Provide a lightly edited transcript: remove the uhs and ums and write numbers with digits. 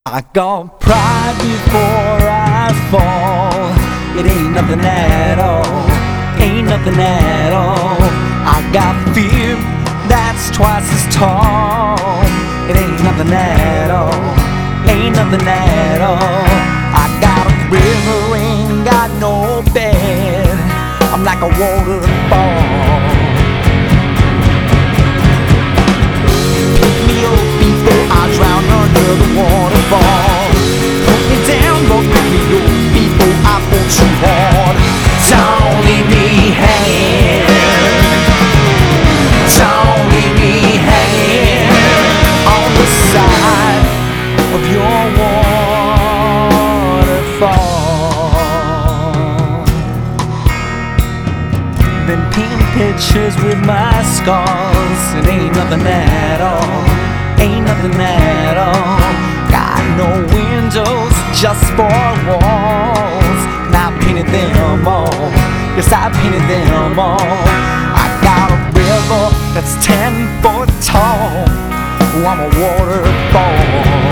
I got pride before I fall. It ain't nothing at all, ain't nothing at all. I got fear that's twice as tall. It ain't nothing at all, ain't nothing at all. I got a river, ain't got no bed. I'm like a waterfall. Pick me up before I drown under the waterfall. Put me down, but pick me up before I fall too hard. Don't leave me hanging. Don't leave me hanging on the side of your waterfall. Been painting pictures with my scars. It ain't nothing at all, ain't nothing at all. Got no windows, just 4 walls. And I painted them all, yes I painted them all. I got a river that's 10 foot tall. Oh, I'm a waterfall.